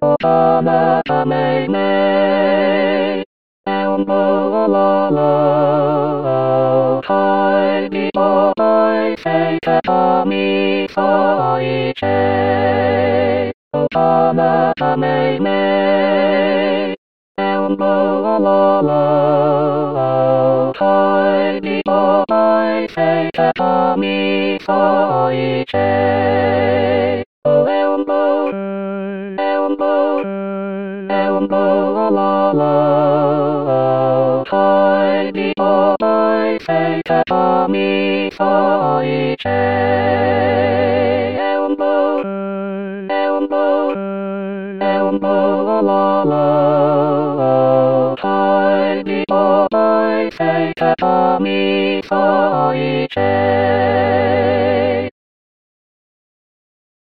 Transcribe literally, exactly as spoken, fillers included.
O Tana Tame Me, Elmo La La, Tai Bi O I Say Katami Sai Che, O Tana Tame Me, Elmo La La, Tai Bi O I Say Katami Sai Che, O Elmo. Elmo, Elmo, la la, Tai Bi O I Say Katami Sai Che, Elmo, Elmo, Elmo, la la, Tai Bi O I Say Katami Sai Che.